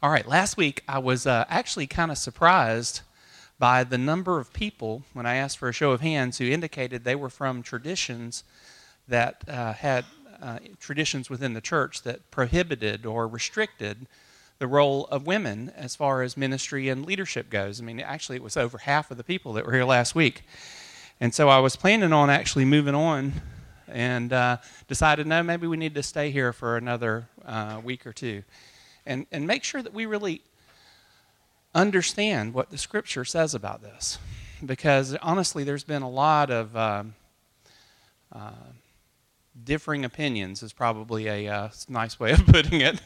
All right, last week I was actually kind of surprised by the number of people, when I asked for a show of hands, who indicated they were from traditions that had traditions within the church that prohibited or restricted the role of women as far as ministry and leadership goes. I mean, actually, it was over half of the people that were here last week. And so I was planning on actually moving on and decided, no, maybe we need to stay here for another week or two and make sure that we really understand what the Scripture says about this. Because honestly, there's been a lot of differing opinions is probably a nice way of putting it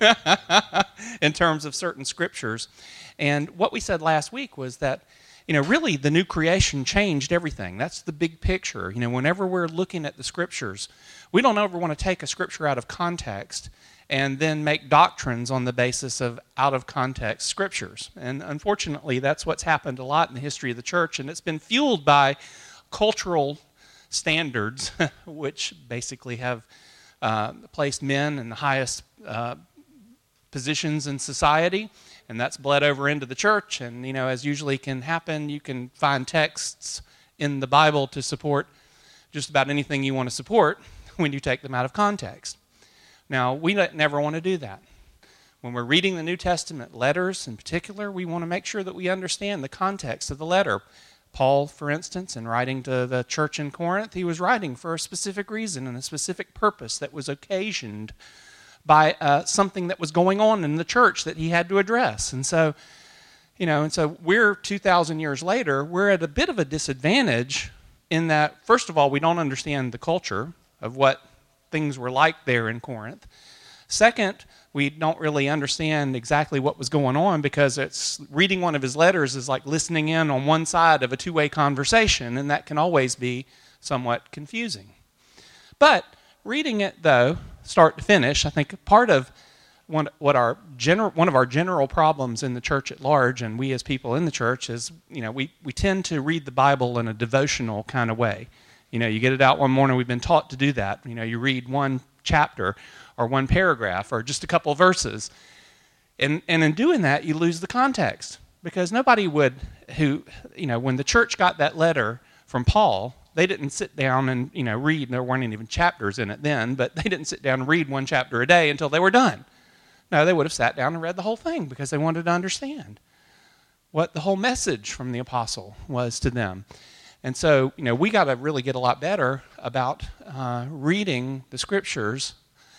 in terms of certain scriptures. And what we said last week was that, really the new creation changed everything. That's the big picture. Whenever we're looking at the scriptures, we don't ever want to take a scripture out of context and then make doctrines on the basis of out-of-context scriptures. And unfortunately, that's what's happened a lot in the history of the church, and it's been fueled by cultural standards, which basically have placed men in the highest positions in society, and that's bled over into the church. And, as usually can happen, you can find texts in the Bible to support just about anything you want to support when you take them out of context. Now, we never want to do that. When we're reading the New Testament letters in particular, we want to make sure that we understand the context of the letter. Paul, for instance, in writing to the church in Corinth, he was writing for a specific reason and a specific purpose that was occasioned by something that was going on in the church that he had to address. And so, we're 2,000 years later, we're at a bit of a disadvantage in that, first of all, we don't understand the culture of what things were like there in Corinth. Second, we don't really understand exactly what was going on, because it's reading one of his letters is like listening in on one side of a two-way conversation, and that can always be somewhat confusing. But reading it, though, start to finish, I think part of one of our general problems in the church at large, and we as people in the church, is we tend to read the Bible in a devotional kind of way. You get it out one morning. We've been taught to do that. You read one chapter or one paragraph or just a couple of verses. And in doing that, you lose the context. Because nobody would when the church got that letter from Paul, they didn't sit down and, read. There weren't even chapters in it then, but they didn't sit down and read one chapter a day until they were done. No, they would have sat down and read the whole thing because they wanted to understand what the whole message from the apostle was to them. And so, we got to really get a lot better about reading the scriptures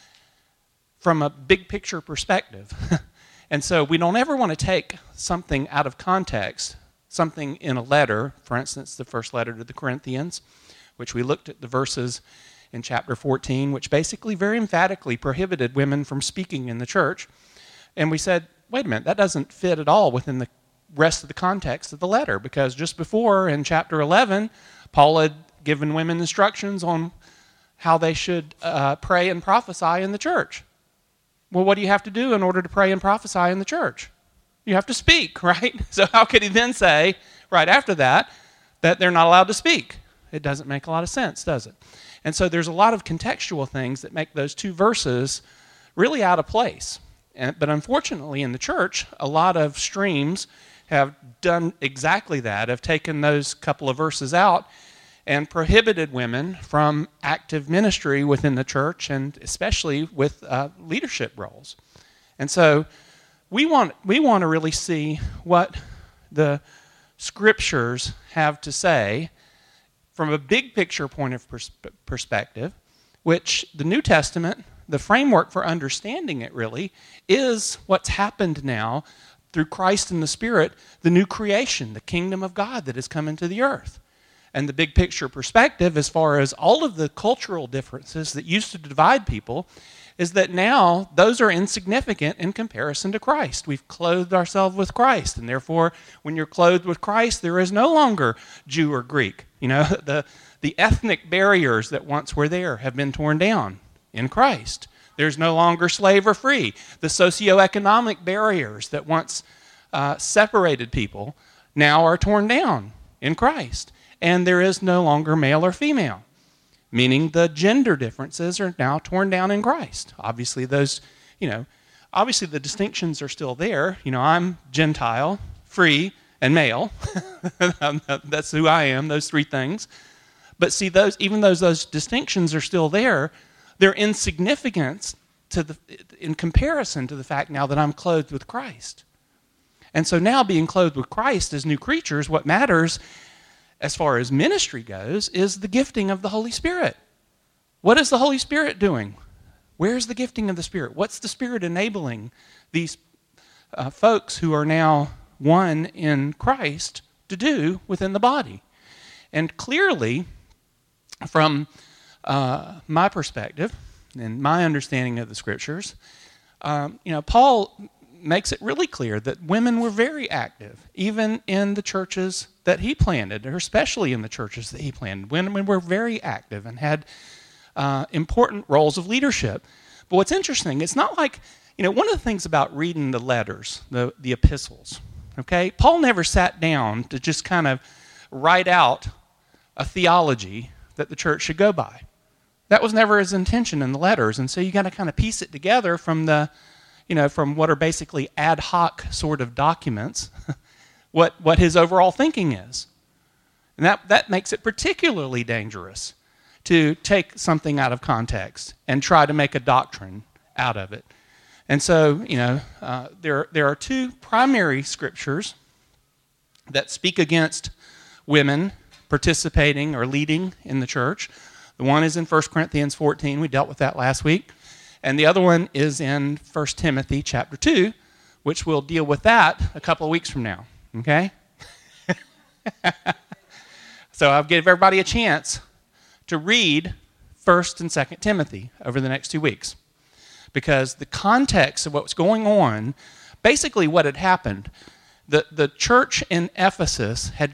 from a big picture perspective. And so we don't ever want to take something out of context, something in a letter, for instance, the first letter to the Corinthians, which we looked at the verses in chapter 14, which basically very emphatically prohibited women from speaking in the church. And we said, wait a minute, that doesn't fit at all within the rest of the context of the letter, because just before in chapter 11, Paul had given women instructions on how they should pray and prophesy in the church. Well, what do you have to do in order to pray and prophesy in the church? You have to speak, right? So how could he then say, right after that they're not allowed to speak? It doesn't make a lot of sense, does it? And so there's a lot of contextual things that make those two verses really out of place. But unfortunately in the church, a lot of streams have done exactly that, have taken those couple of verses out and prohibited women from active ministry within the church, and especially with leadership roles. And so we want to really see what the scriptures have to say from a big picture point of perspective, which the New Testament, the framework for understanding it really, is what's happened now through Christ and the Spirit, the new creation, the kingdom of God that has come into the earth. And the big picture perspective, as far as all of the cultural differences that used to divide people, is that now those are insignificant in comparison to Christ. We've clothed ourselves with Christ, and therefore, when you're clothed with Christ, there is no longer Jew or Greek. The ethnic barriers that once were there have been torn down in Christ. There's no longer slave or free. The socioeconomic barriers that once separated people now are torn down in Christ. And there is no longer male or female, meaning the gender differences are now torn down in Christ. Obviously, those obviously the distinctions are still there. I'm Gentile, free, and male. That's who I am, those three things. But see, even though those distinctions are still there, they're insignificant in comparison to the fact now that I'm clothed with Christ. And so now being clothed with Christ as new creatures, what matters as far as ministry goes is the gifting of the Holy Spirit. What is the Holy Spirit doing? Where's the gifting of the Spirit? What's the Spirit enabling these folks who are now one in Christ to do within the body? And clearly, from my perspective and my understanding of the Scriptures, Paul makes it really clear that women were very active, even in the churches that he planted, or especially in the churches that he planted. Women were very active and had important roles of leadership. But what's interesting, it's not like, one of the things about reading the letters, the epistles, okay, Paul never sat down to just kind of write out a theology that the church should go by. That was never his intention in the letters, and so you got to kind of piece it together from from what are basically ad hoc sort of documents, what his overall thinking is. And that makes it particularly dangerous to take something out of context and try to make a doctrine out of it. And so, there are two primary scriptures that speak against women participating or leading in the church. The one is in 1 Corinthians 14. We dealt with that last week. And the other one is in 1 Timothy chapter 2, which we'll deal with that a couple of weeks from now. Okay? So I'll give everybody a chance to read 1 and 2 Timothy over the next 2 weeks. Because the context of what's going on, basically what had happened, the church in Ephesus had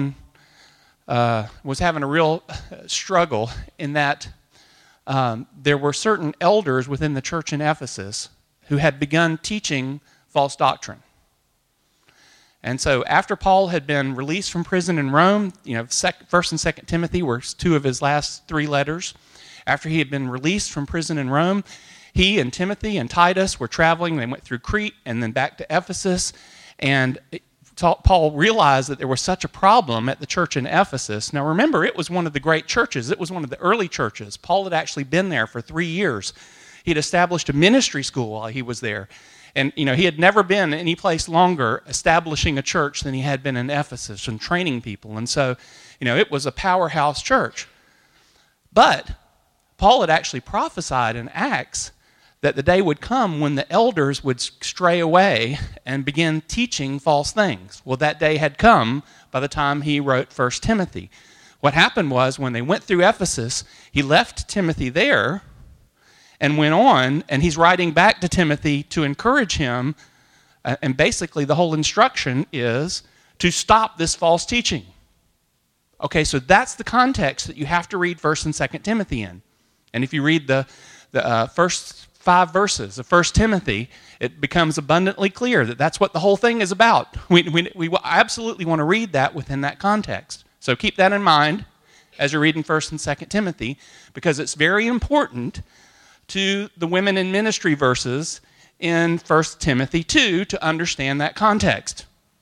was having a real struggle in that there were certain elders within the church in Ephesus who had begun teaching false doctrine. And so after Paul had been released from prison in Rome, 1 and 2 Timothy were two of his last 3 letters. After he had been released from prison in Rome, he and Timothy and Titus were traveling. They went through Crete and then back to Ephesus. And Paul realized that there was such a problem at the church in Ephesus. Now remember, it was one of the great churches. It was one of the early churches. Paul had actually been there for 3 years. He had established a ministry school while he was there. And, he had never been any place longer establishing a church than he had been in Ephesus and training people. And so, it was a powerhouse church. But Paul had actually prophesied in Acts that the day would come when the elders would stray away and begin teaching false things. Well, that day had come by the time he wrote 1 Timothy. What happened was when they went through Ephesus, he left Timothy there and went on, and he's writing back to Timothy to encourage him, and basically the whole instruction is to stop this false teaching. Okay, so that's the context that you have to read 1 and 2 Timothy in. And if you read the first 5 verses of 1 Timothy, it becomes abundantly clear that that's what the whole thing is about. We absolutely want to read that within that context. So keep that in mind as you're reading 1 and 2 Timothy, because it's very important to the women in ministry verses in 1 Timothy 2 to understand that context.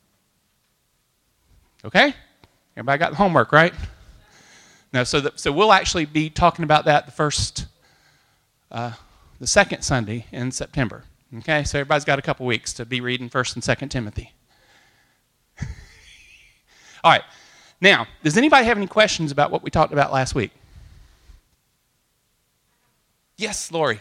Okay? Everybody got the homework, right? No, so we'll actually be talking about that the second Sunday in September. Okay, so everybody's got a couple weeks to be reading 1 and 2 Timothy. All right. Now, does anybody have any questions about what we talked about last week? Yes, Lori.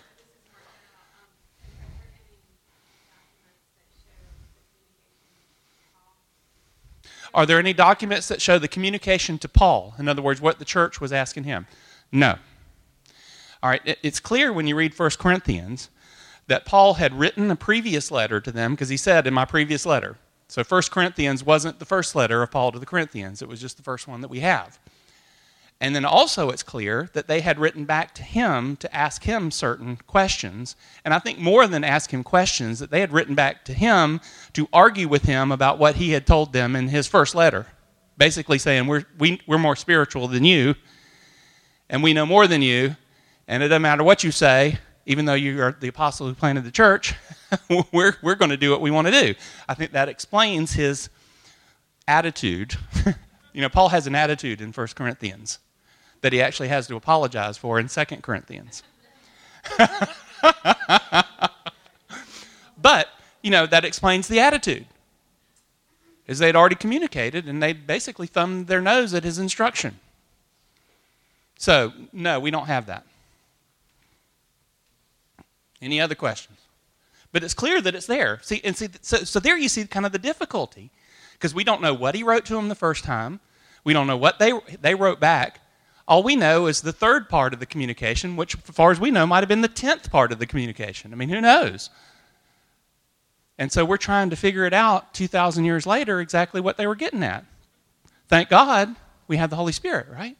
Are there any documents that show the communication to Paul? In other words, what the church was asking him? No. All right, it's clear when you read 1 Corinthians that Paul had written a previous letter to them, because he said in my previous letter. So 1 Corinthians wasn't the first letter of Paul to the Corinthians. It was just the first one that we have. And then also it's clear that they had written back to him to ask him certain questions. And I think more than ask him questions, that they had written back to him to argue with him about what he had told them in his first letter. Basically saying, we're more spiritual than you, and we know more than you, and it doesn't matter what you say, even though you are the apostle who planted the church, we're going to do what we want to do. I think that explains his attitude. Paul has an attitude in 1 Corinthians that he actually has to apologize for in 2 Corinthians. But, that explains the attitude. Is they'd already communicated, and they basically thumbed their nose at his instruction. So, no, we don't have that. Any other questions? But it's clear that it's there. So there you see kind of the difficulty, because we don't know what he wrote to them the first time. We don't know what they wrote back. All we know is the third part of the communication, which, as far as we know, might have been the 10th part of the communication. I mean, who knows? And so we're trying to figure it out 2,000 years later exactly what they were getting at. Thank God we have the Holy Spirit, right?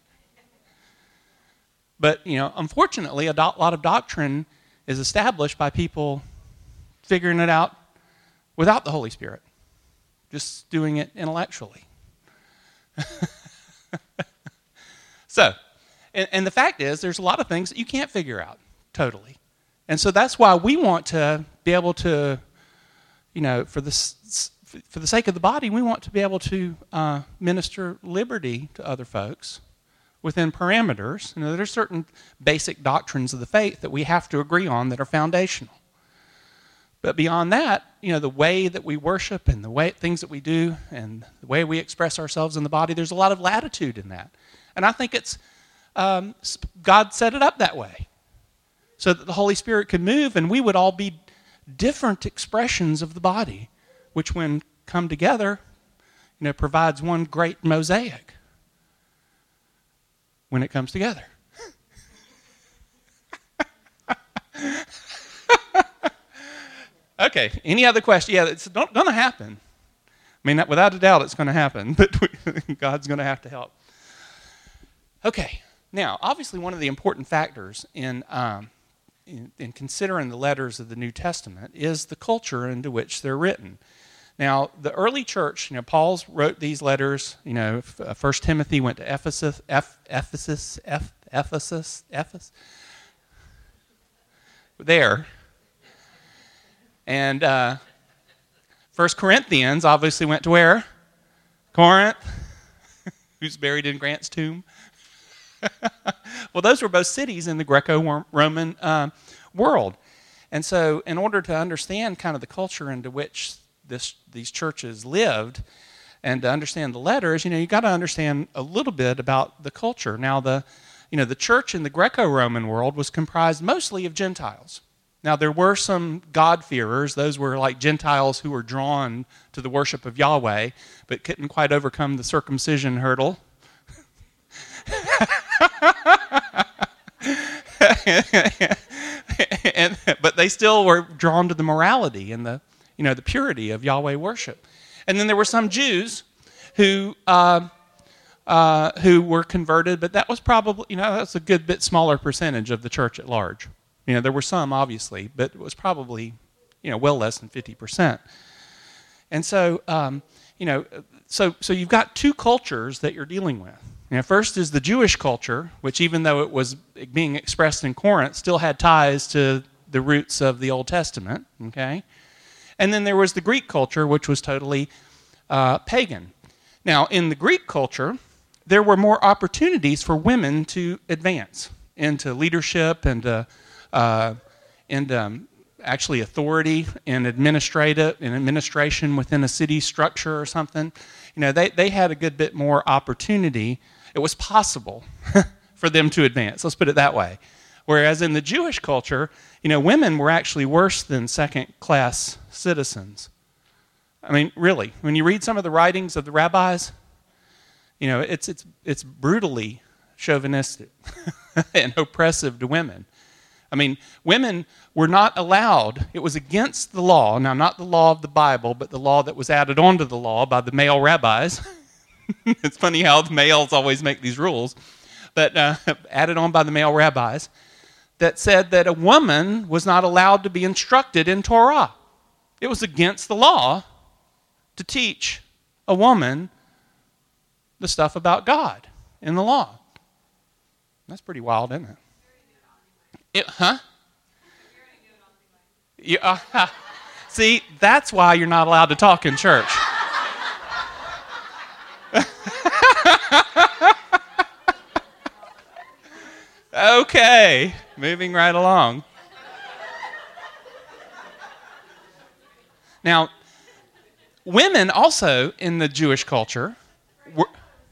But, unfortunately, a lot of doctrine is established by people figuring it out without the Holy Spirit, just doing it intellectually. So, and the fact is, there's a lot of things that you can't figure out totally. And so that's why we want to be able to, for the sake of the body, we want to be able to minister liberty to other folks within parameters. There's certain basic doctrines of the faith that we have to agree on that are foundational. But beyond that, the way that we worship and the things that we do and the way we express ourselves in the body, there's a lot of latitude in that. And I think it's God set it up that way so that the Holy Spirit could move and we would all be different expressions of the body, which when come together, provides one great mosaic when it comes together. Okay, any other question? Yeah, it's going to happen. I mean, without a doubt it's going to happen, but God's going to have to help. Okay, now, obviously one of the important factors in considering the letters of the New Testament is the culture into which they're written. Now, the early church, Paul wrote these letters, 1 Timothy went to Ephesus, there. And 1 Corinthians obviously went to where? Corinth, who's buried in Grant's tomb. Well, those were both cities in the Greco-Roman world. And so in order to understand kind of the culture into which these churches lived and to understand the letters, you got to understand a little bit about the culture. Now, the church in the Greco-Roman world was comprised mostly of Gentiles. Now, there were some God-fearers. Those were like Gentiles who were drawn to the worship of Yahweh, but couldn't quite overcome the circumcision hurdle. But they still were drawn to the morality and the purity of Yahweh worship. And then there were some Jews who were converted, but that was probably, that's a good bit smaller percentage of the church at large. There were some, obviously, but it was probably, well less than 50%. And so, so you've got two cultures that you're dealing with. First is the Jewish culture, which even though it was being expressed in Corinth, still had ties to the roots of the Old Testament, okay? And then there was the Greek culture, which was totally pagan. Now, in the Greek culture, there were more opportunities for women to advance into leadership and actually authority in administration within a city structure or something. They had a good bit more opportunity. It was possible for them to advance. Let's put it that way. Whereas in the Jewish culture, women were actually worse than second-class citizens. I mean, really, when you read some of the writings of the rabbis, it's brutally chauvinistic and oppressive to women. I mean, women were not allowed. It was against the law. Now, not the law of the Bible, but the law that was added onto the law by the male rabbis. It's funny how the males always make these rules. But added on by the male rabbis that said that a woman was not allowed to be instructed in Torah. It was against the law to teach a woman the stuff about God in the law. That's pretty wild, isn't it? See, that's why you're not allowed to talk in church. Okay, moving right along. Now, women also in the Jewish culture were...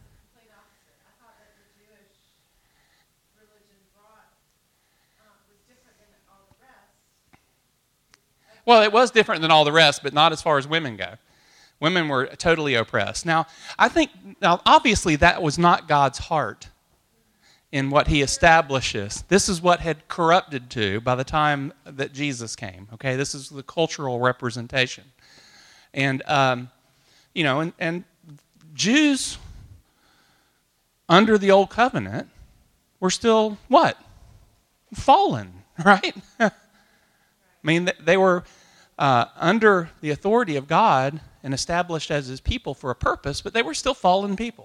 Well, it was different than all the rest, but not as far as women go. Women were totally oppressed. Now, obviously, that was not God's heart in what he establishes. This is what had corrupted to by the time that Jesus came. Okay, this is the cultural representation. And, and Jews under the Old Covenant were still what? Fallen, right? I mean, they were under the authority of God and established as his people for a purpose, but they were still fallen people.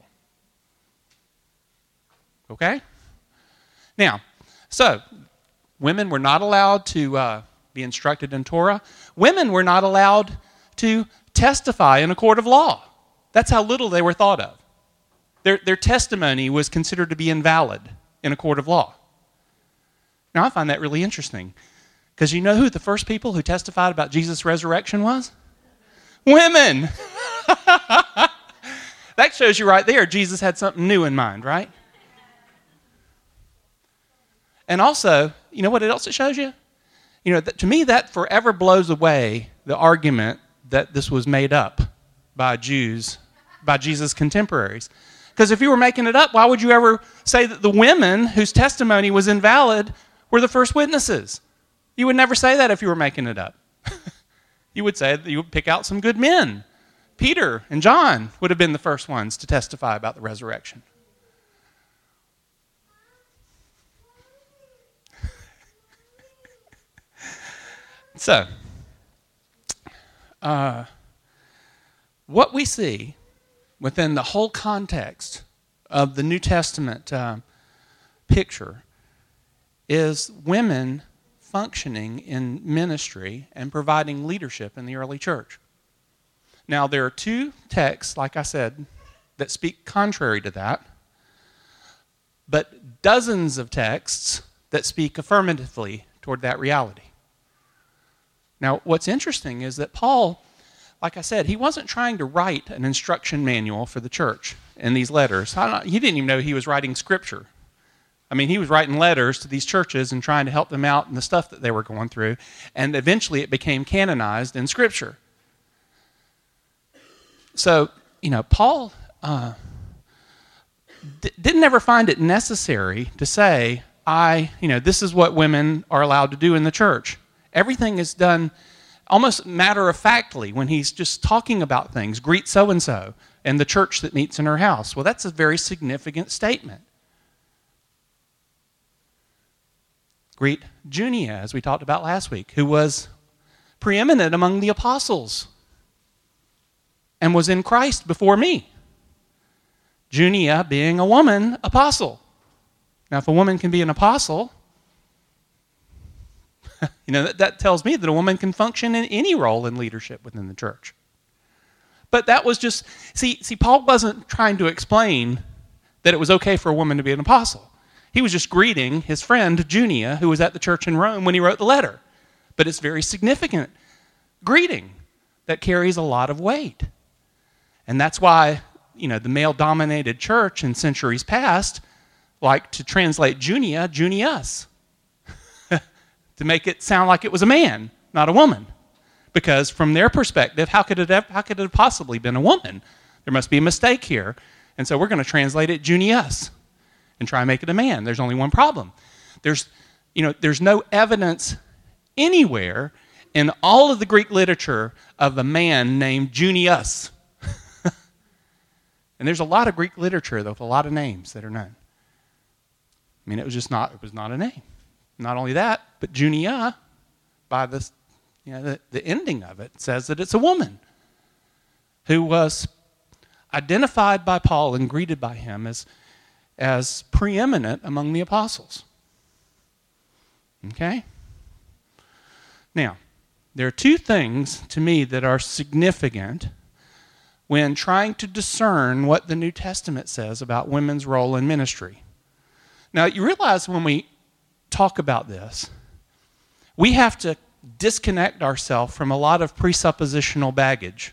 Okay? Now, so, women were not allowed to be instructed in Torah. Women were not allowed to testify in a court of law. That's how little they were thought of. Their testimony was considered to be invalid in a court of law. Now, I find that really interesting. Because you know who the first people who testified about Jesus' resurrection was? Women! That shows you right there, Jesus had something new in mind, right? And also, you know what else it shows you? You know, to me, that forever blows away the argument that this was made up by Jews, by Jesus' contemporaries. Because if you were making it up, why would you ever say that the women whose testimony was invalid were the first witnesses? You would never say that if you were making it up. You would say that you would pick out some good men. Peter and John would have been the first ones to testify about the resurrection. So, what we see within the whole context of the New Testament picture is women functioning in ministry and providing leadership in the early church. Now, there are two texts, like I said, that speak contrary to that, but dozens of texts that speak affirmatively toward that reality. Now, what's interesting is that Paul, like I said, he wasn't trying to write an instruction manual for the church in these letters. He didn't even know he was writing scripture. I mean, he was writing letters to these churches and trying to help them out in the stuff that they were going through, and eventually it became canonized in Scripture. So, Paul didn't ever find it necessary to say, this is what women are allowed to do in the church. Everything is done almost matter-of-factly when he's just talking about things. Greet so-and-so and the church that meets in her house. Well, that's a very significant statement. Greet Junia, as we talked about last week, who was preeminent among the apostles and was in Christ before me. Junia being a woman apostle. Now, if a woman can be an apostle, that tells me that a woman can function in any role in leadership within the church. But that was just, see, Paul wasn't trying to explain that it was okay for a woman to be an apostle. He was just greeting his friend Junia, who was at the church in Rome when he wrote the letter. But it's very significant greeting that carries a lot of weight. And that's why, the male-dominated church in centuries past liked to translate Junia, Junius, to make it sound like it was a man, not a woman. Because from their perspective, how could it have possibly been a woman? There must be a mistake here. And so we're going to translate it Junius and try and make it a man. There's only one problem. There's no evidence anywhere in all of the Greek literature of a man named Junius. And there's a lot of Greek literature with a lot of names that are known. I mean, it was not a name. Not only that, but Junia, by the ending of it, says that it's a woman who was identified by Paul and greeted by him as preeminent among the apostles. Okay? Now, There are two things to me that are significant when trying to discern what the New Testament says about women's role in ministry. Now, you realize when we talk about this, we have to disconnect ourselves from a lot of presuppositional baggage.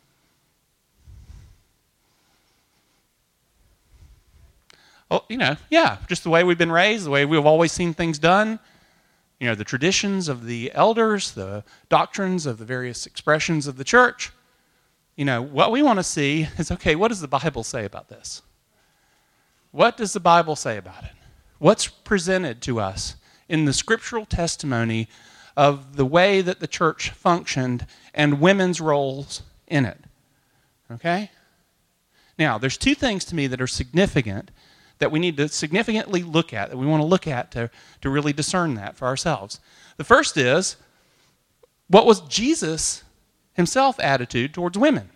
Oh, just the way we've been raised, the way we've always seen things done. The traditions of the elders, the doctrines of the various expressions of the church. What we want to see is, okay, what does the Bible say about this? What does the Bible say about it? What's presented to us in the scriptural testimony of the way that the church functioned and women's roles in it? Okay? Now, there's two things to me that are significant that we need to significantly look at, that we want to look at to really discern that for ourselves. The first is, what was Jesus himself attitude towards women?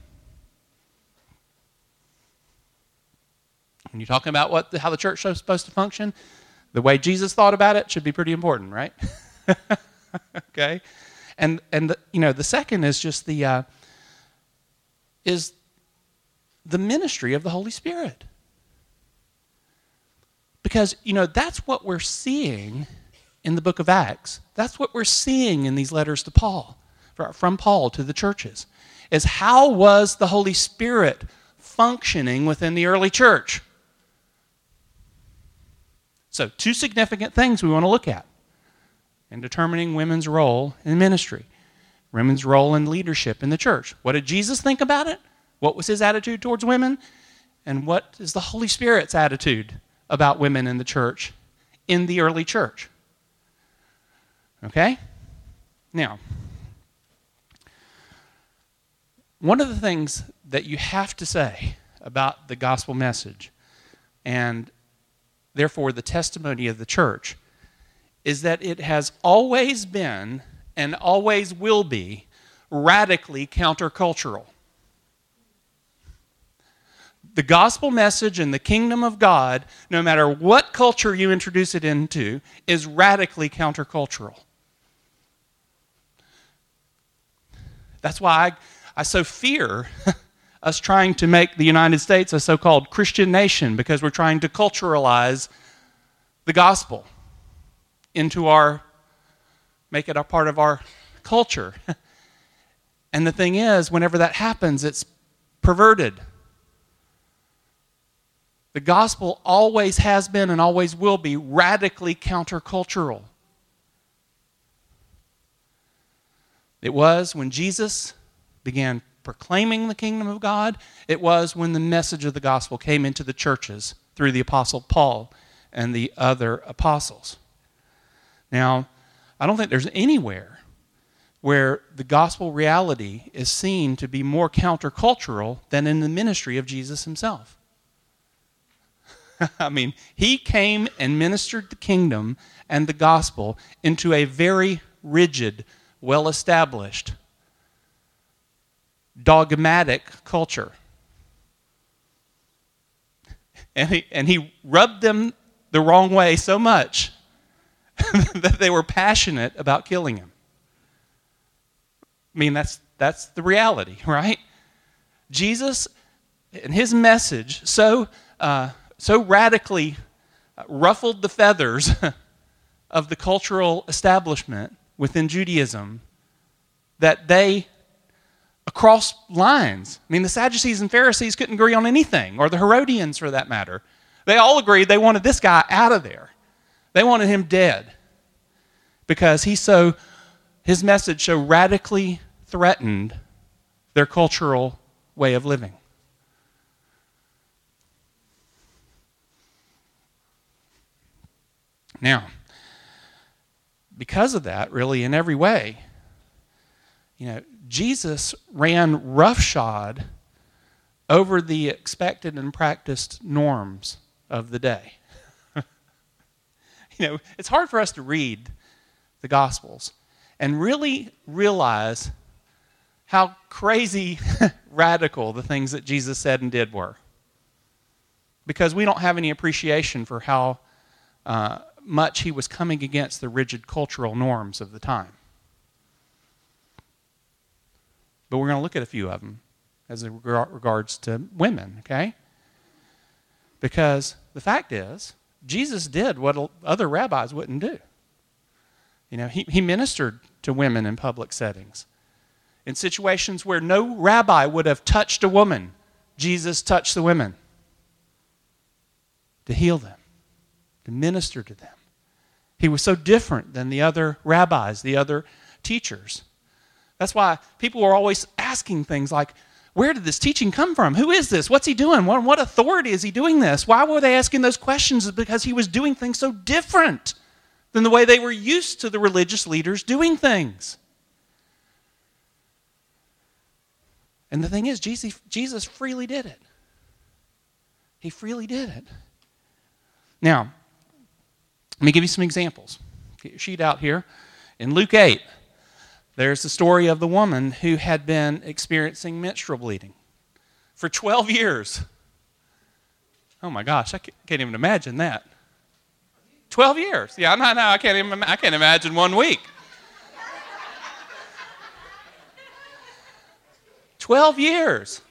When you're talking about how the church is supposed to function, the way Jesus thought about it should be pretty important, right? Okay? And the second is just the ministry of the Holy Spirit. Because, that's what we're seeing in the book of Acts. That's what we're seeing in these letters to Paul, from Paul to the churches, is how was the Holy Spirit functioning within the early church? So, two significant things we want to look at in determining women's role in ministry, women's role in leadership in the church. What did Jesus think about it? What was his attitude towards women? And what is the Holy Spirit's attitude about women in the church, in the early church? Okay? Now, one of the things that you have to say about the gospel message, and therefore the testimony of the church, is that it has always been and always will be radically countercultural. The gospel message and the kingdom of God, no matter what culture you introduce it into, is radically countercultural. That's why I so fear us trying to make the United States a so-called Christian nation, because we're trying to culturalize the gospel make it a part of our culture. And the thing is, whenever that happens, it's perverted. The gospel always has been and always will be radically countercultural. It was when Jesus began proclaiming the kingdom of God. It was when the message of the gospel came into the churches through the apostle Paul and the other apostles. Now, I don't think there's anywhere where the gospel reality is seen to be more countercultural than in the ministry of Jesus himself. I mean, he came and ministered the kingdom and the gospel into a very rigid, well-established, dogmatic culture. And he rubbed them the wrong way so much that they were passionate about killing him. I mean, that's the reality, right? Jesus and his message so radically ruffled the feathers of the cultural establishment within Judaism that they, across lines, I mean, the Sadducees and Pharisees couldn't agree on anything, or the Herodians for that matter. They all agreed they wanted this guy out of there. They wanted him dead because his message so radically threatened their cultural way of living. Now, because of that, really, in every way, Jesus ran roughshod over the expected and practiced norms of the day. It's hard for us to read the Gospels and really realize how crazy radical the things that Jesus said and did were, because we don't have any appreciation for how much he was coming against the rigid cultural norms of the time. But we're going to look at a few of them as it regards to women, okay? Because the fact is, Jesus did what other rabbis wouldn't do. You know, he ministered to women in public settings. In situations where no rabbi would have touched a woman, Jesus touched the women to heal them, to minister to them. He was so different than the other rabbis, the other teachers. That's why people are always asking things like, where did this teaching come from? Who is this? What's he doing? What authority is he doing this? Why were they asking those questions? It's because he was doing things so different than the way they were used to the religious leaders doing things. And the thing is, Jesus freely did it. He freely did it. Now, let me give you some examples. Get your sheet out here. In Luke 8, there's the story of the woman who had been experiencing menstrual bleeding for 12 years. Oh my gosh, I can't even imagine that. 12 years. Yeah, no, I can't imagine 1 week. 12 years.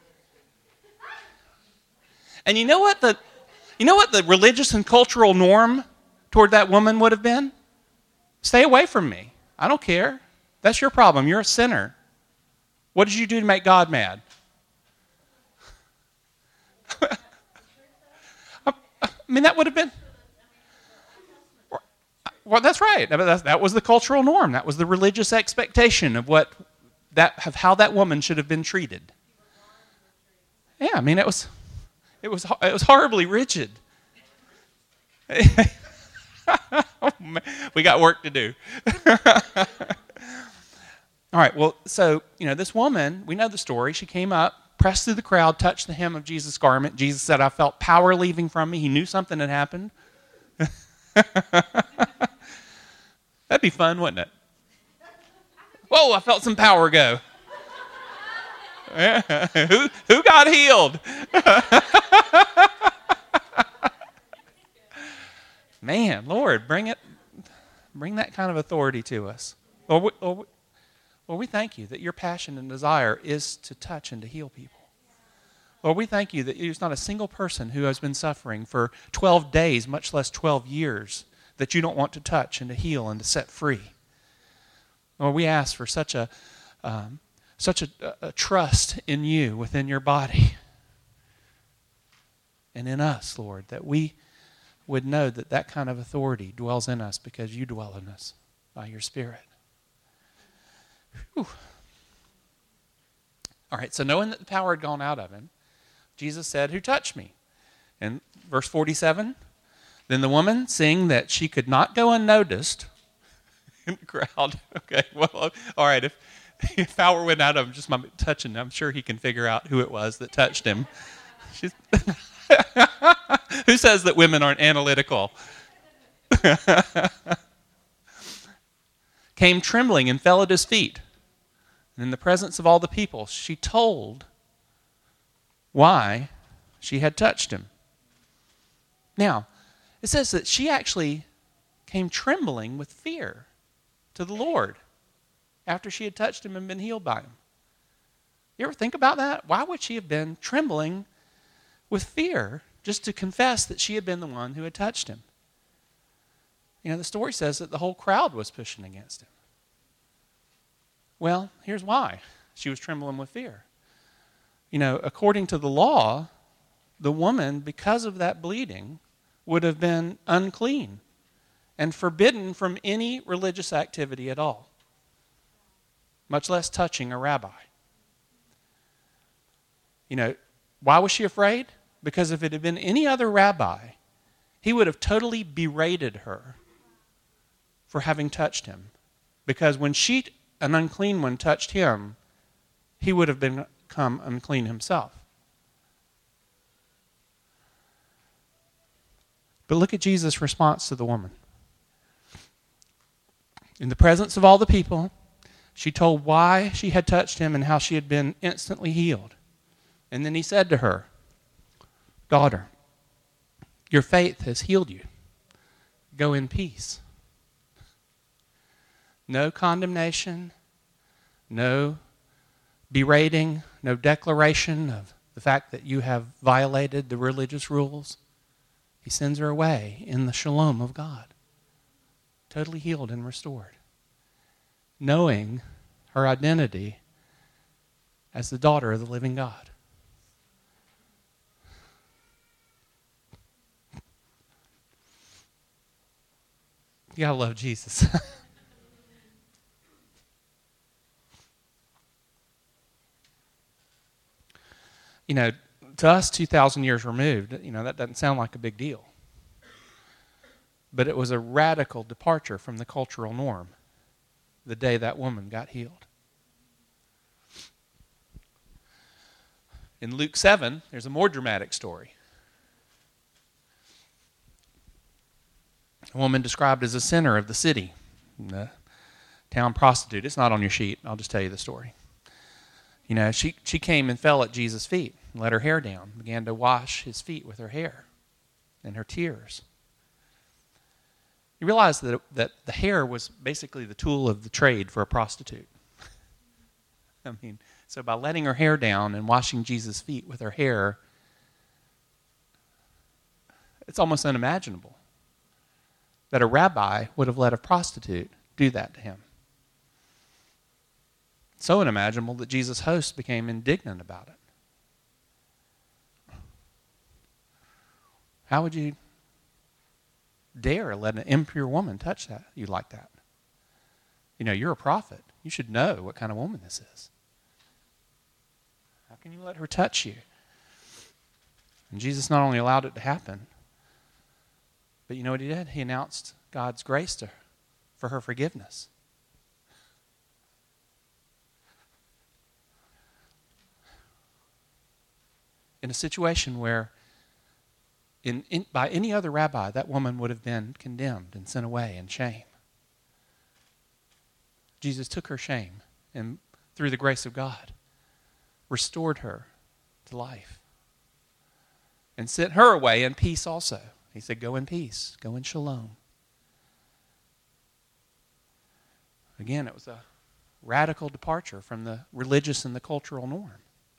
And you know what the religious and cultural norm toward that woman would have been? Stay away from me. I don't care. That's your problem. You're a sinner. What did you do to make God mad? I mean, that would have been... Well, that's right. That was the cultural norm. That was the religious expectation of how that woman should have been treated. Yeah, I mean, it was horribly rigid. Oh, man. We got work to do. All right, well, so, this woman, we know the story. She came up, pressed through the crowd, touched the hem of Jesus' garment. Jesus said, I felt power leaving from me. He knew something had happened. That'd be fun, wouldn't it? Whoa, I felt some power go. Who got healed? Man, Lord, bring that kind of authority to us. Lord, we thank you that your passion and desire is to touch and to heal people. Lord, we thank you that there's not a single person who has been suffering for 12 days, much less 12 years, that you don't want to touch and to heal and to set free. Lord, we ask for such a trust in you within your body and in us, Lord, that we would know that kind of authority dwells in us because you dwell in us by your Spirit. Whew. All right, so knowing that the power had gone out of him, Jesus said, who touched me? And verse 47, then the woman, seeing that she could not go unnoticed in the crowd. Okay, well, all right, if power went out of him just by touching him, I'm sure he can figure out who it was that touched him. Who says that women aren't analytical? Came trembling and fell at his feet. And in the presence of all the people, she told why she had touched him. Now, it says that she actually came trembling with fear to the Lord after she had touched him and been healed by him. You ever think about that? Why would she have been trembling with fear just to confess that she had been the one who had touched him? The story says that the whole crowd was pushing against him. Well, here's why she was trembling with fear. According to the law, the woman, because of that bleeding, would have been unclean and forbidden from any religious activity at all, much less touching a rabbi. Why was she afraid? Because if it had been any other rabbi, he would have totally berated her for having touched him. Because when an unclean one, touched him, he would have become unclean himself. But look at Jesus' response to the woman. In the presence of all the people, she told why she had touched him and how she had been instantly healed. And then he said to her, daughter, your faith has healed you. Go in peace. No condemnation, no berating, no declaration of the fact that you have violated the religious rules. He sends her away in the shalom of God, totally healed and restored, knowing her identity as the daughter of the living God. You gotta love Jesus. You know, to us, 2,000 years removed, that doesn't sound like a big deal. But it was a radical departure from the cultural norm the day that woman got healed. In Luke 7, there's a more dramatic story. A woman described as a sinner of the city, the town prostitute. It's not on your sheet. I'll just tell you the story. She came and fell at Jesus' feet, let her hair down, began to wash his feet with her hair and her tears. You realize that the hair was basically the tool of the trade for a prostitute. So by letting her hair down and washing Jesus' feet with her hair, it's almost unimaginable that a rabbi would have let a prostitute do that to him. So unimaginable that Jesus' host became indignant about it. How would you dare let an impure woman touch you like that? You're a prophet. You should know what kind of woman this is. How can you let her touch you? And Jesus not only allowed it to happen, but you know what he did? He announced God's grace to her for her forgiveness. In a situation where by any other rabbi, that woman would have been condemned and sent away in shame. Jesus took her shame and, through the grace of God, restored her to life and sent her away in peace also. He said, go in peace, go in shalom. Again, it was a radical departure from the religious and the cultural norm.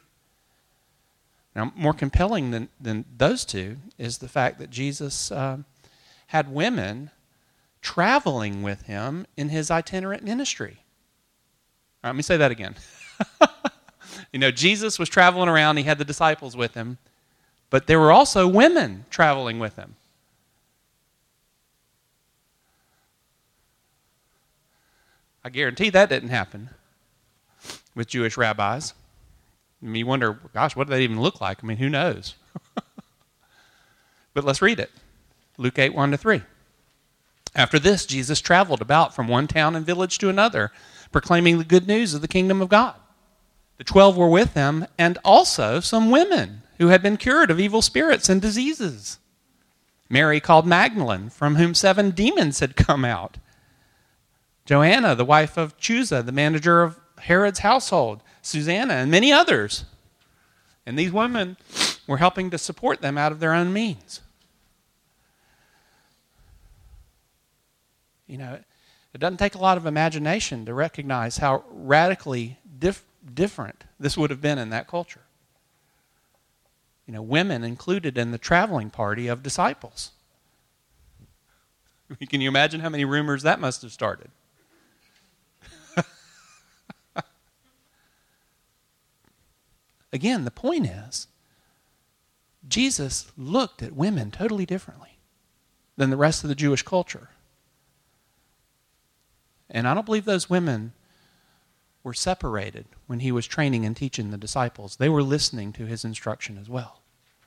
Now, more compelling than those two is the fact that Jesus had women traveling with him in his itinerant ministry. All right, let me say that again. Jesus was traveling around. He had the disciples with him. But there were also women traveling with him. I guarantee that didn't happen with Jewish rabbis. You wonder, gosh, what do they even look like? Who knows? But let's read it. Luke 8, 1-3. After this, Jesus traveled about from one town and village to another, proclaiming the good news of the kingdom of God. The 12 were with him, and also some women who had been cured of evil spirits and diseases. Mary called Magdalene, from whom 7 demons had come out. Joanna, the wife of Chuza, the manager of Herod's household. Susanna, and many others. And these women were helping to support them out of their own means. It doesn't take a lot of imagination to recognize how radically different this would have been in that culture. Women included in the traveling party of disciples. Can you imagine how many rumors that must have started? Again, the point is, Jesus looked at women totally differently than the rest of the Jewish culture. And I don't believe those women were separated when he was training and teaching the disciples. They were listening to his instruction as well.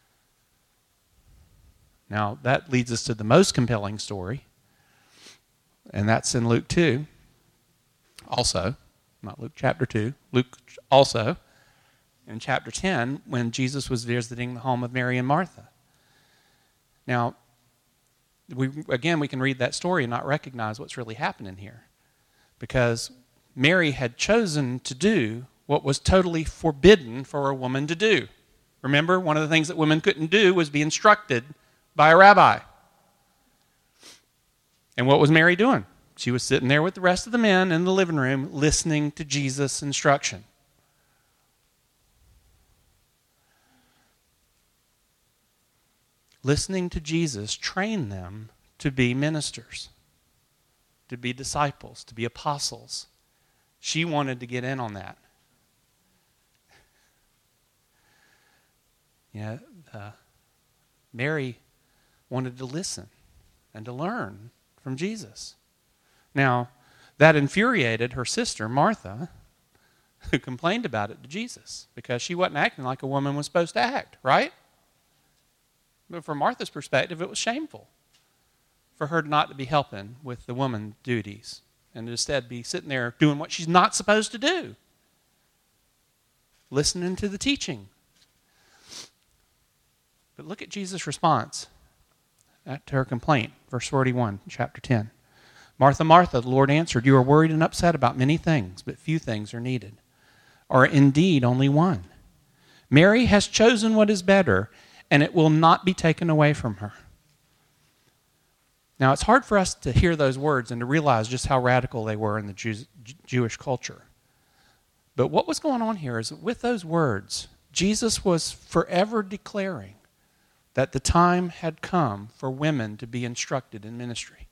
Now, that leads us to the most compelling story, and that's in Luke 2, also, not Luke chapter 2, Luke also, in chapter 10, when Jesus was visiting the home of Mary and Martha. Now, we can read that story and not recognize what's really happening here, because Mary had chosen to do what was totally forbidden for a woman to do. Remember, one of the things that women couldn't do was be instructed by a rabbi. And what was Mary doing? She was sitting there with the rest of the men in the living room listening to Jesus' instruction. listening to Jesus train them to be ministers, to be disciples, to be apostles. She wanted to get in on that. Mary wanted to listen and to learn from Jesus. Now, that infuriated her sister, Martha, who complained about it to Jesus because she wasn't acting like a woman was supposed to act, right? But from Martha's perspective, it was shameful for her not to be helping with the woman's duties and instead be sitting there doing what she's not supposed to do, listening to the teaching. But look at Jesus' response to her complaint, verse 41, chapter 10. Martha, Martha, the Lord answered, you are worried and upset about many things, but few things are needed, or indeed only one. Mary has chosen what is better, and it will not be taken away from her. Now, it's hard for us to hear those words and to realize just how radical they were in the Jewish culture. But what was going on here is that with those words, Jesus was forever declaring that the time had come for women to be instructed in ministry.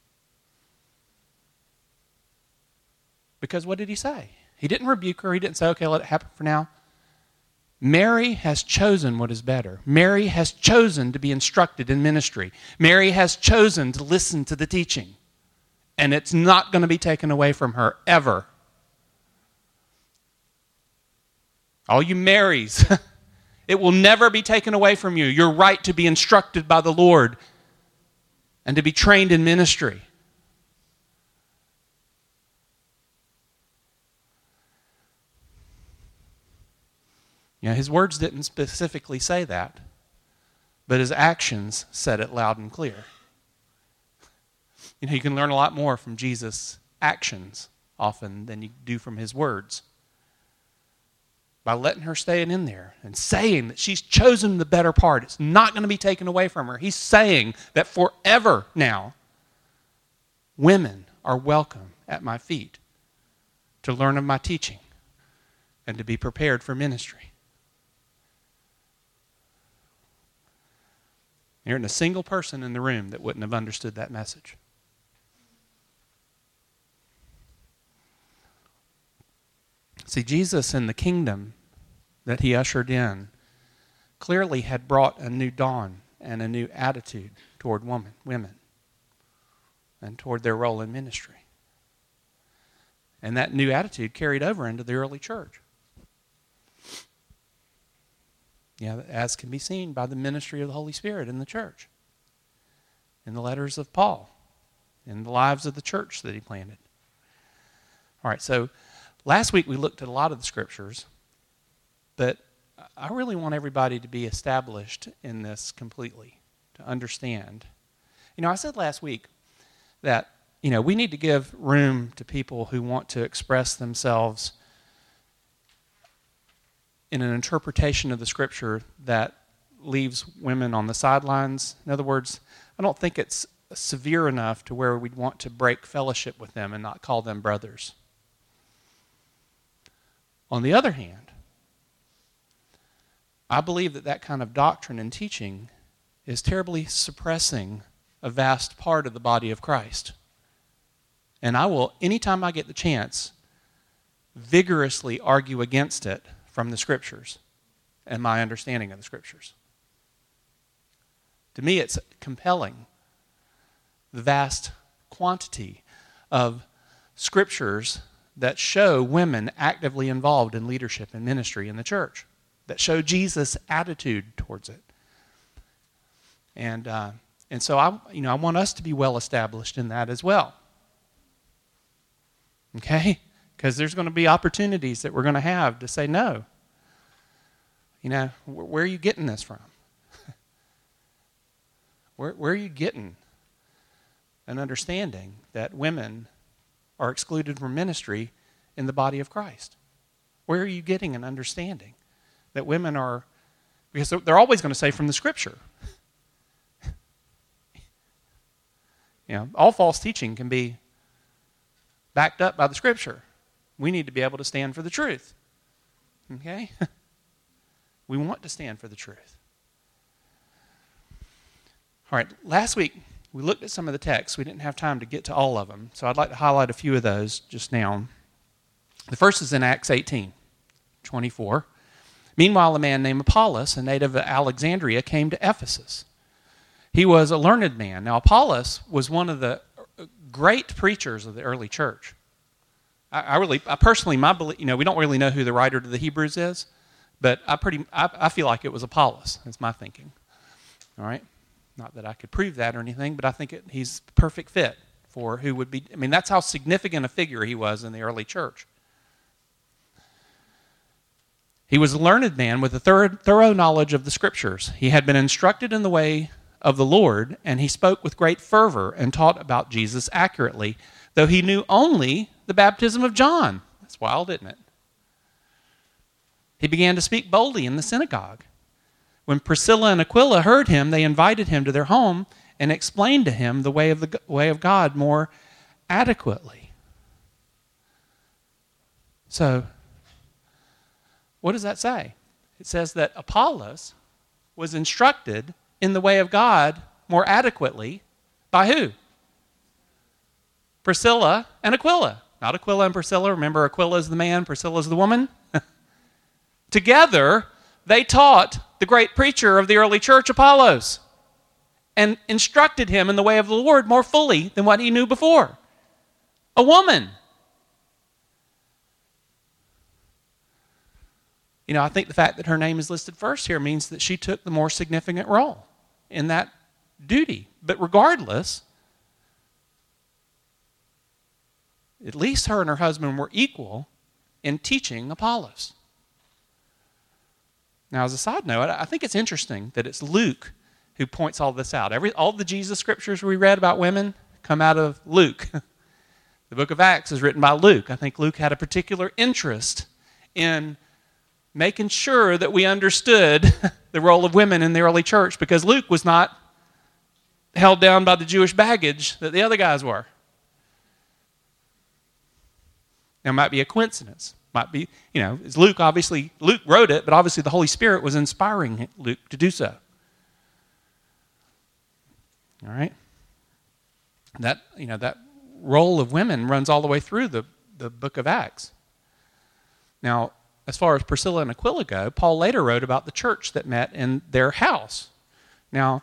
Because what did he say? He didn't rebuke her. He didn't say, okay, let it happen for now. Mary has chosen what is better. Mary has chosen to be instructed in ministry. Mary has chosen to listen to the teaching. And it's not going to be taken away from her, ever. All you Marys, it will never be taken away from you. Your right to be instructed by the Lord and to be trained in ministry. His words didn't specifically say that, but his actions said it loud and clear. You can learn a lot more from Jesus' actions often than you do from his words. By letting her stay in there and saying that she's chosen the better part, it's not going to be taken away from her. He's saying that forever now, women are welcome at my feet to learn of my teaching and to be prepared for ministry. There isn't a single person in the room that wouldn't have understood that message. See, Jesus in the kingdom that he ushered in clearly had brought a new dawn and a new attitude toward women and toward their role in ministry. And that new attitude carried over into the early church. As can be seen by the ministry of the Holy Spirit in the church, in the letters of Paul, in the lives of the church that he planted. All right, so last week we looked at a lot of the scriptures, but I really want everybody to be established in this completely, to understand. I said last week that, we need to give room to people who want to express themselves in an interpretation of the scripture that leaves women on the sidelines. In other words, I don't think it's severe enough to where we'd want to break fellowship with them and not call them brothers. On the other hand, I believe that kind of doctrine and teaching is terribly suppressing a vast part of the body of Christ. And I will, anytime I get the chance, vigorously argue against it from the scriptures and my understanding of the scriptures. To me, it's compelling, the vast quantity of scriptures that show women actively involved in leadership and ministry in the church, that show Jesus' attitude towards it. And so I want us to be well established in that as well. Okay? Because there's going to be opportunities that we're going to have to say no. Where are you getting this from? Where are you getting an understanding that women are excluded from ministry in the body of Christ? Where are you getting an understanding that women are, because they're always going to say from the scripture. All false teaching can be backed up by the scripture. We need to be able to stand for the truth. Okay? We want to stand for the truth. All right, last week we looked at some of the texts. We didn't have time to get to all of them, so I'd like to highlight a few of those just now. The first is in Acts 18:24. Meanwhile, a man named Apollos, a native of Alexandria, came to Ephesus. He was a learned man. Now, Apollos was one of the great preachers of the early church. I personally, my belief, we don't really know who the writer to the Hebrews is, but I feel like it was Apollos. That's my thinking. All right? Not that I could prove that or anything, but I think he's the perfect fit for who would be. That's how significant a figure he was in the early church. He was a learned man with a thorough knowledge of the Scriptures. He had been instructed in the way of the Lord, and he spoke with great fervor and taught about Jesus accurately, though he knew only the baptism of John. That's wild, isn't it? He began to speak boldly in the synagogue. When Priscilla and Aquila heard him, they invited him to their home and explained to him the way of God more adequately. So, what does that say? It says that Apollos was instructed in the way of God more adequately by who? Priscilla and Aquila. Not Aquila and Priscilla. Remember, Aquila is the man, Priscilla is the woman. Together, they taught the great preacher of the early church, Apollos, and instructed him in the way of the Lord more fully than what he knew before. A woman. I think the fact that her name is listed first here means that she took the more significant role in that duty. But regardless, at least her and her husband were equal in teaching Apollos. Now, as a side note, I think it's interesting that it's Luke who points all this out. All the Jesus scriptures we read about women come out of Luke. The book of Acts is written by Luke. I think Luke had a particular interest in making sure that we understood the role of women in the early church, because Luke was not held down by the Jewish baggage that the other guys were. Now, it might be a coincidence. Might be, it's Luke wrote it, but obviously the Holy Spirit was inspiring Luke to do so. All right? That role of women runs all the way through the book of Acts. Now, as far as Priscilla and Aquila go, Paul later wrote about the church that met in their house. Now,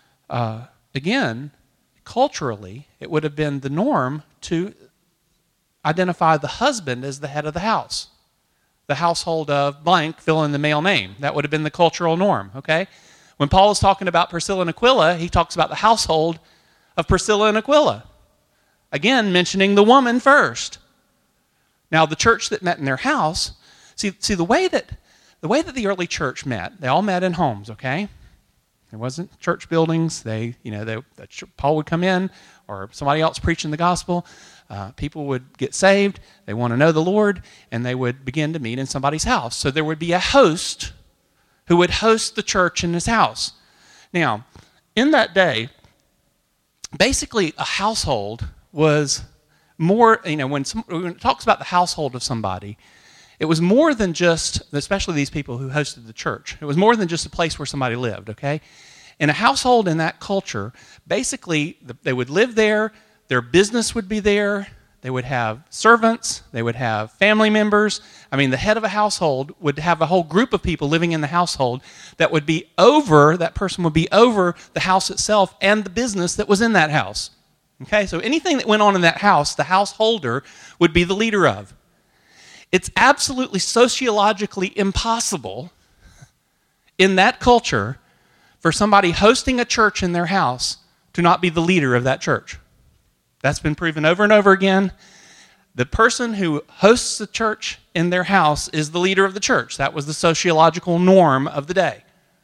again, culturally, it would have been the norm to identify the husband as the head of the house. The household of blank, fill in the male name. That would have been the cultural norm, okay? When Paul is talking about Priscilla and Aquila, he talks about the household of Priscilla and Aquila. Again, mentioning the woman first. Now, the church that met in their house, see the way that the early church met, they all met in homes, okay? There wasn't church buildings. Paul would come in, or somebody else preaching the gospel. People would get saved. They want to know the Lord, and they would begin to meet in somebody's house. So there would be a host who would host the church in his house. Now, in that day, basically a household was more, when it talks about the household of somebody, it was more than just, especially these people who hosted the church, it was more than just a place where somebody lived, okay? In a household in that culture, basically they would live there, their business would be there, they would have servants, they would have family members. The head of a household would have a whole group of people living in the household that person would be over the house itself and the business that was in that house. Okay, so anything that went on in that house, the householder would be the leader of. It's absolutely sociologically impossible in that culture for somebody hosting a church in their house to not be the leader of that church. That's been proven over and over again. The person who hosts the church in their house is the leader of the church. That was the sociological norm of the day.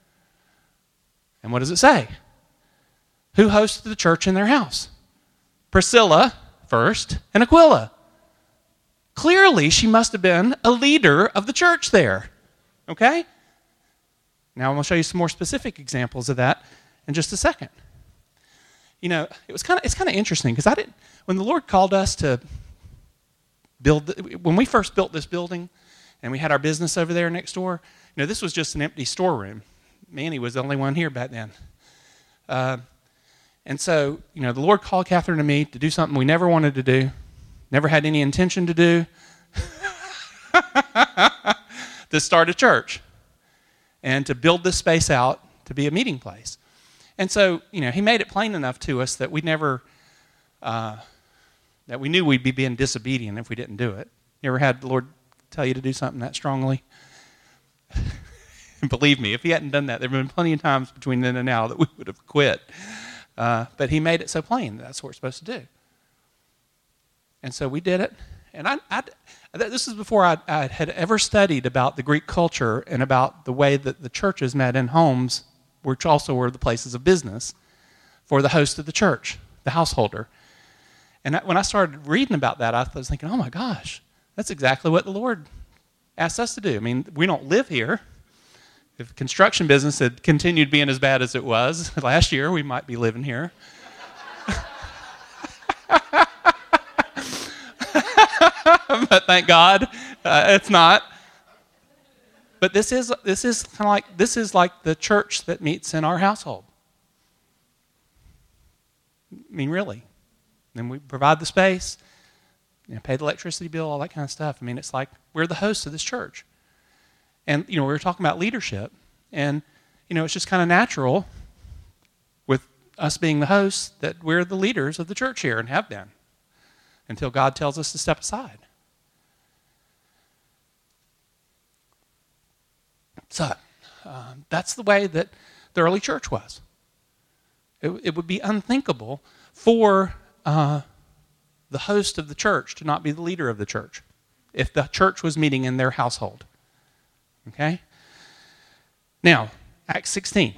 And what does it say? Who hosted the church in their house? Priscilla first and Aquila. Clearly, she must have been a leader of the church there. Okay? Now, I'm going to show you some more specific examples of that in just a second. It's kind of interesting because when the Lord called us to when we first built this building and we had our business over there next door, this was just an empty storeroom. Manny was the only one here back then. And so, the Lord called Catherine and me to do something we never wanted to do, never had any intention to do, to start a church and to build this space out to be a meeting place. And so, he made it plain enough to us that we never, that we knew we'd be being disobedient if we didn't do it. You ever had the Lord tell you to do something that strongly? And believe me, if he hadn't done that, there have been plenty of times between then and now that we would have quit. But he made it so plain that that's what we're supposed to do. And so we did it. And this is before I had ever studied about the Greek culture and about the way that the churches met in homes, which also were the places of business, for the host of the church, the householder. And when I started reading about that, I was thinking, oh my gosh, that's exactly what the Lord asked us to do. I mean, we don't live here. If the construction business had continued being as bad as it was last year, we might be living here. But thank God, it's not. But this is kind of like the church that meets in our household. I mean, really. And we provide the space, pay the electricity bill, all that kind of stuff. I mean, it's like we're the hosts of this church. And, we were talking about leadership. And, it's just kind of natural with us being the hosts that we're the leaders of the church here and have been until God tells us to step aside. So, that's the way that the early church was. It would be unthinkable for the host of the church to not be the leader of the church if the church was meeting in their household. Okay? Now, Acts 16.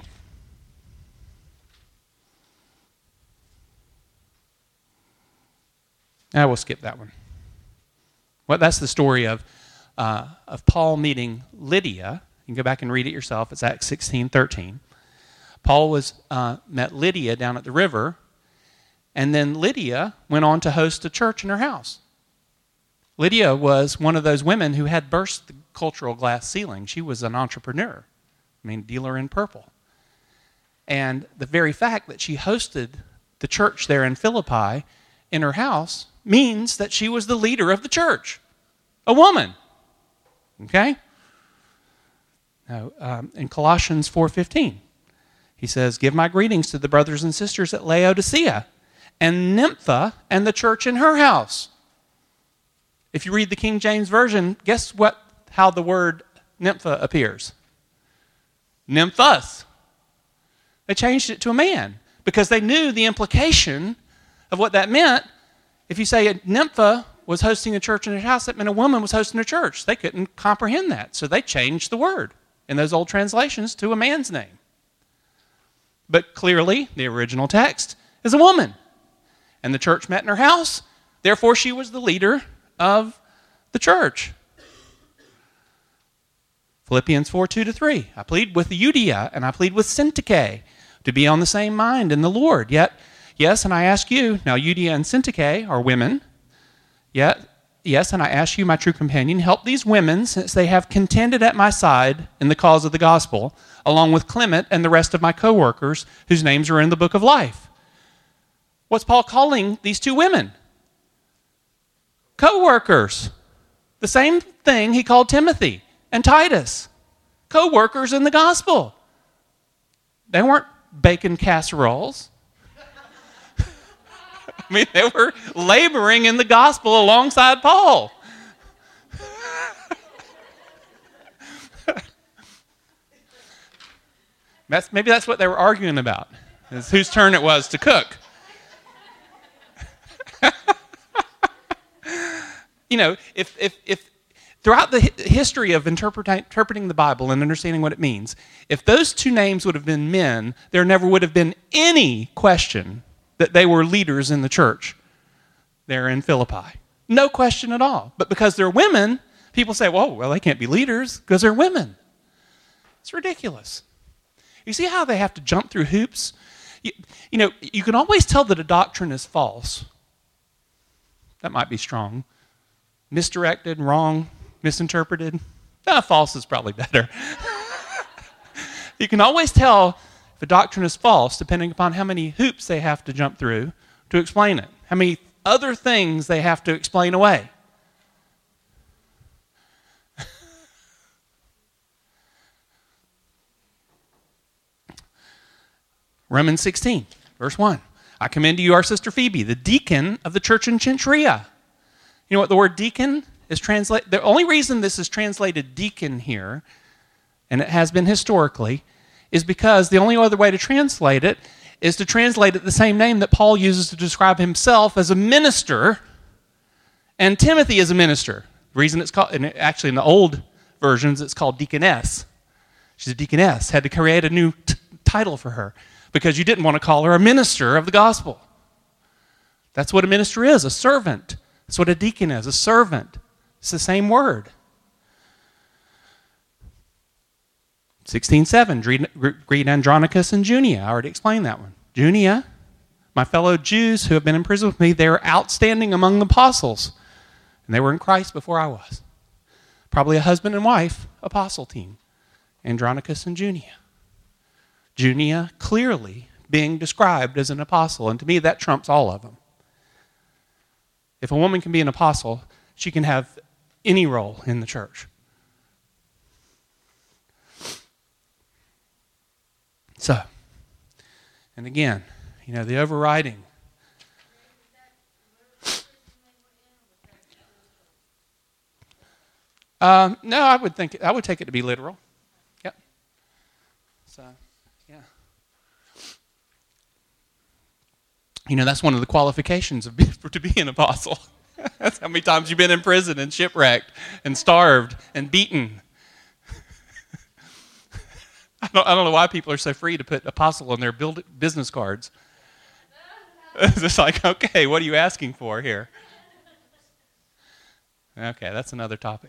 Now we'll skip that one. Well, that's the story of Paul meeting Lydia. You can go back and read it yourself. It's Acts 16:13. Paul met Lydia down at the river, and then Lydia went on to host a church in her house. Lydia was one of those women who had burst the cultural glass ceiling. She was an entrepreneur, dealer in purple. And the very fact that she hosted the church there in Philippi in her house means that she was the leader of the church, a woman. Okay? Now, in Colossians 4:15, he says, "Give my greetings to the brothers and sisters at Laodicea and Nympha and the church in her house." If you read the King James Version, guess how the word Nympha appears? Nymphos. They changed it to a man because they knew the implication of what that meant. If you say a Nympha was hosting a church in her house, that meant a woman was hosting a church. They couldn't comprehend that, so they changed the word in those old translations to a man's name. But clearly, the original text is a woman. And the church met in her house, therefore she was the leader of the church. Philippians 4:2-3. I plead with Euodia and I plead with Syntyche to be on the same mind in the Lord. Yet, yes, and I ask you, now Euodia and Syntyche are women. Yet, yes, and I ask you, my true companion, help these women since they have contended at my side in the cause of the gospel, along with Clement and the rest of my co-workers whose names are in the book of life. What's Paul calling these two women? Co-workers. The same thing he called Timothy and Titus. Co-workers in the gospel. They weren't baking casseroles. They were laboring in the gospel alongside Paul. Maybe that's what they were arguing about, is whose turn it was to cook. If throughout the history of interpreting the Bible and understanding what it means, if those two names would have been men, there never would have been any question that they were leaders in the church there in Philippi. No question at all. But because they're women, people say, well, they can't be leaders because they're women. It's ridiculous. You see how they have to jump through hoops? You can always tell that a doctrine is false. That might be strong. Misdirected, wrong, misinterpreted. False is probably better. You can always tell if a doctrine is false, depending upon how many hoops they have to jump through to explain it, how many other things they have to explain away. Romans 16, verse 1. I commend to you our sister Phoebe, the deacon of the church in Cenchrea. You know what the word deacon is translated? The only reason this is translated deacon here, and it has been historically, is because the only other way to translate it is to translate it the same name that Paul uses to describe himself as a minister and Timothy as a minister. The reason it's called, and actually in the old versions, it's called deaconess. She's a deaconess. Had to create a new title for her because you didn't want to call her a minister of the gospel. That's what a minister is, a servant. That's what a deacon is, a servant. It's the same word. 16:7, greet Andronicus and Junia. I already explained that one. Junia, my fellow Jews who have been in prison with me, they are outstanding among the apostles. And they were in Christ before I was. Probably a husband and wife apostle team. Andronicus and Junia. Junia clearly being described as an apostle. And to me, that trumps all of them. If a woman can be an apostle, she can have any role in the church. So, and again, the overriding. No, I would take it to be literal. Yep. So, yeah. That's one of the qualifications to be an apostle. That's how many times you've been in prison and shipwrecked and starved and beaten. I don't know why people are so free to put apostle on their business cards. It's just like, okay, what are you asking for here? Okay, that's another topic.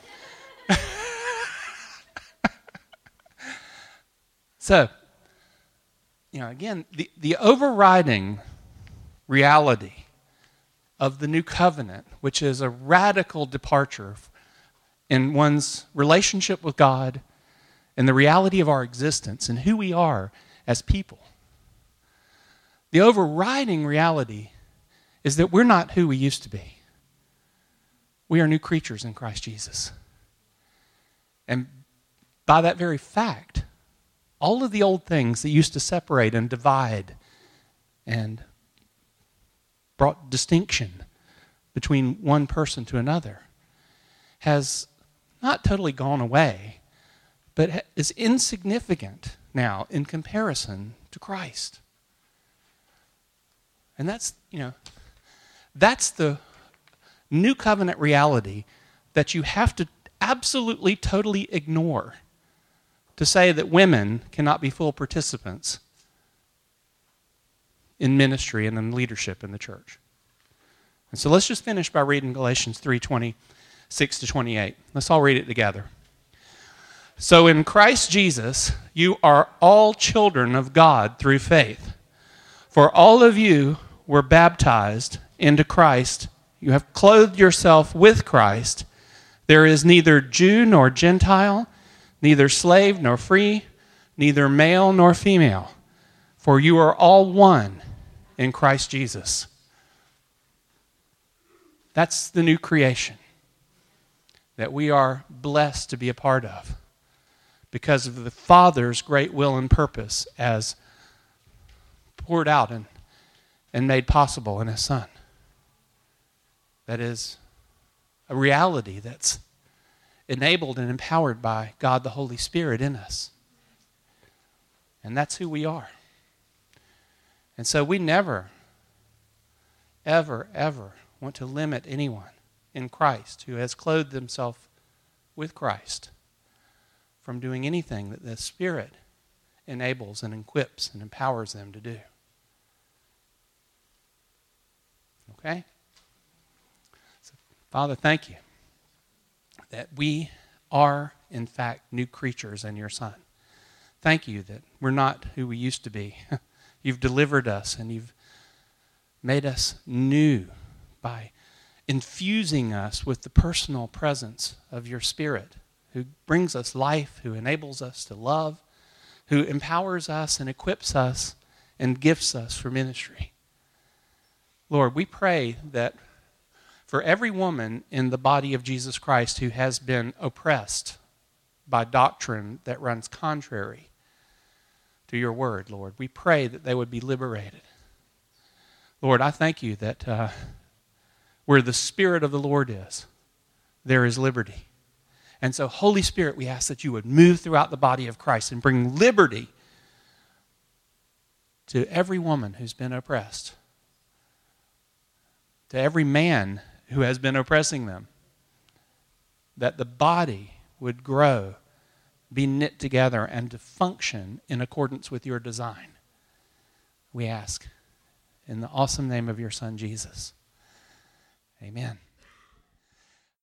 So, again, the overriding reality of the new covenant, which is a radical departure in one's relationship with God and the reality of our existence and who we are as people. The overriding reality is that we're not who we used to be. We are new creatures in Christ Jesus. And by that very fact, all of the old things that used to separate and divide and brought distinction between one person to another has not totally gone away, but is insignificant now in comparison to Christ. And that's the new covenant reality that you have to absolutely, totally ignore to say that women cannot be full participants in ministry and in leadership in the church. And so let's just finish by reading Galatians 3:26-28. Let's all read it together. So in Christ Jesus, you are all children of God through faith. For all of you were baptized into Christ. You have clothed yourself with Christ. There is neither Jew nor Gentile, neither slave nor free, neither male nor female. For you are all one in Christ Jesus. That's the new creation that we are blessed to be a part of because of the Father's great will and purpose as poured out and made possible in His Son. That is a reality that's enabled and empowered by God the Holy Spirit in us. And that's who we are. And so we never, ever, ever want to limit anyone in Christ who has clothed themselves with Christ from doing anything that the Spirit enables and equips and empowers them to do. Okay? So, Father, thank you that we are, in fact, new creatures in your Son. Thank you that we're not who we used to be. You've delivered us and you've made us new by infusing us with the personal presence of your Spirit who brings us life, who enables us to love, who empowers us and equips us and gifts us for ministry. Lord, we pray that for every woman in the body of Jesus Christ who has been oppressed by doctrine that runs contrary to your word, Lord, we pray that they would be liberated. Lord, I thank you that where the Spirit of the Lord is, there is liberty. And so, Holy Spirit, we ask that you would move throughout the body of Christ and bring liberty to every woman who's been oppressed, to every man who has been oppressing them, that the body would grow, be knit together, and to function in accordance with your design. We ask in the awesome name of your Son, Jesus. Amen.